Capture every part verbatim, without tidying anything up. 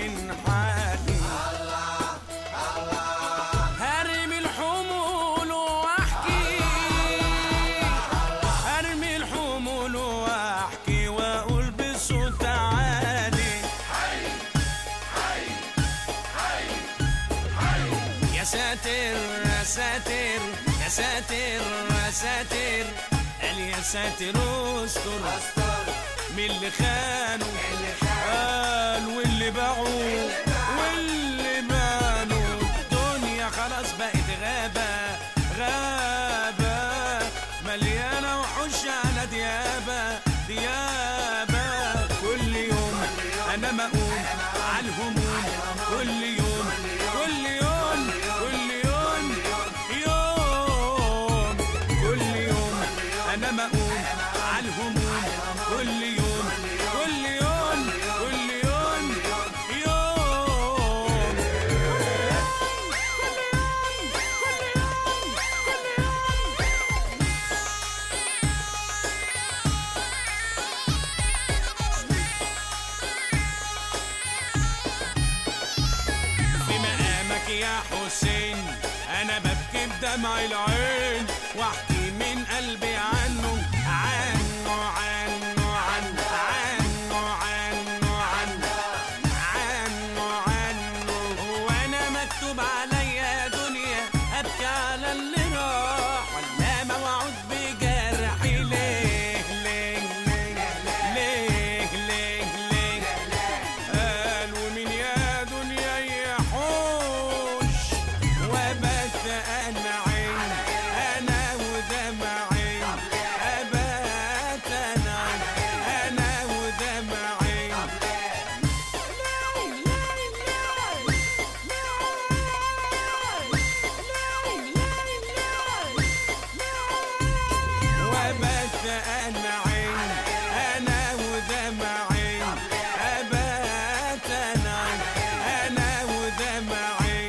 من حالي. الله الله هرمي الحمول واحكي، هرمي الحمول واحكي واقول بصوت عالي حي حي حي حي. يا ساتر يا ساتر يا ساتر يا ساتر، قال يا ساتر استر من اللي خانوا قال واللي باعوا واللي بانوا. الدنيا خلاص بقت غابة غابة مليانة وحوش على ديابة ديابة. كل يوم أنا مقوم على الهموم، كل يوم كل يوم كل يوم يوم كل يوم أنا مقوم على الهموم، كل يوم كل يوم كل يوم يوم. في مقامك يا حسين أنا ببكي بدمع العين واحكي من قلبي عنه عنه عنه عنه عنه عنه عنه عنه. وانا مكتوب عليا دنيا ابكي على اللي راح ولا موعود بجرحي. ليه ليه ليه ليه ليه قال ومين يا دنيا يحوش وبت انا عين انا ودمعي ابات انا انا ودمعي. وبت انا عين انا ودمعي ابات انا انا ودمعي.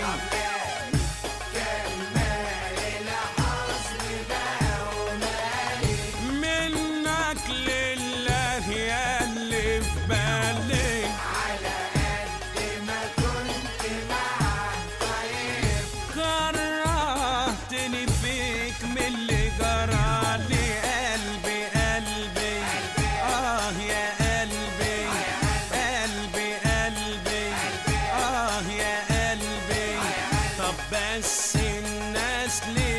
منك لله يا اللي في بالي على قد ما كنت معاك طيب كرهتني فيك من اللي جرالي. قلبي قلبي اه يا قلبي قلبي قلبي اه يا قلبي. طب بس الناس ليه